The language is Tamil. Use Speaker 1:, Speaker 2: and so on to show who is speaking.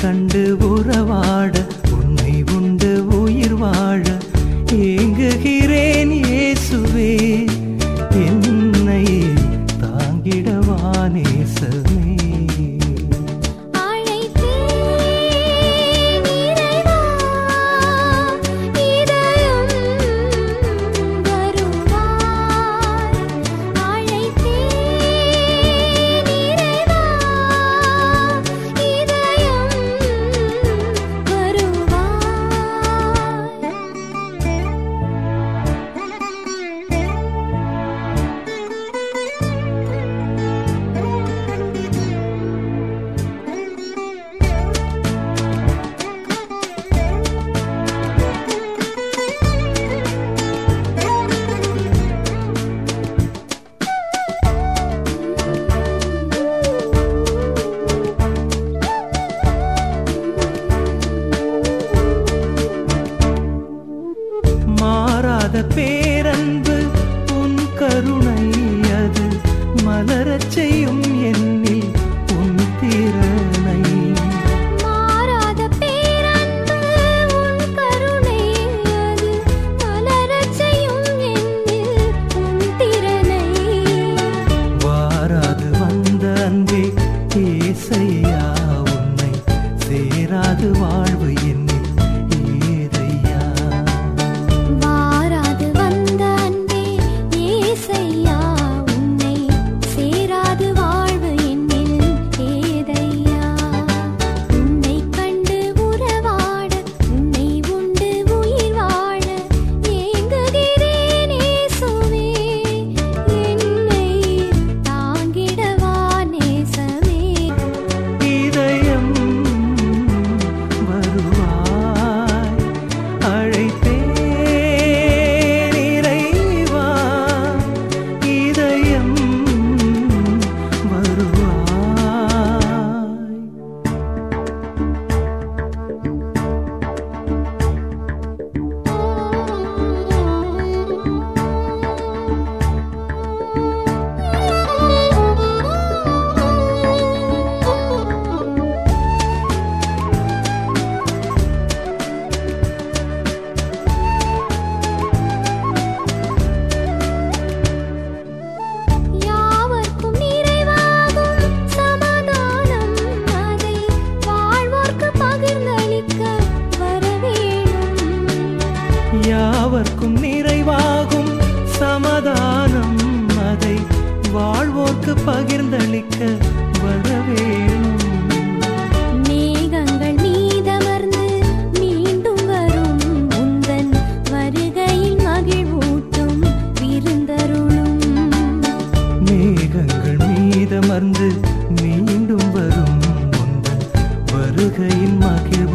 Speaker 1: கண்டு உறவாட உன்னை உண்டு உயிர் வாழ ஏங்குகிறேன் இயேசுவே என்னை தாங்கிடவா நேசமே. பேரன்பு உன் கருணை அது மலரச் செய்யும் என்னில் உன் திறனை.
Speaker 2: மாறாத பேரன்பு உன் கருணை அது மலரச் செய்யும் என்னில் உன் திறனை.
Speaker 1: வாராது வந்த அன்பே ஏசையா உன்னை சேராது வாழ்வு என்னில் யாவர்க்கும் நிறைவாகும் சமாதானம் அதை வாழ்வோர்க்கு பகிர்ந்தளிக்க வரவேணும்.
Speaker 2: மேகங்கள் மீதமர்ந்து மீண்டும் வரும் உந்தன் வருகையில் மகிழ்வூட்டும் விருந்தருளும்.
Speaker 1: மேகங்கள் மீதமர்ந்து மீண்டும் வரும் உந்தன் வருகையில் மகிழ்வு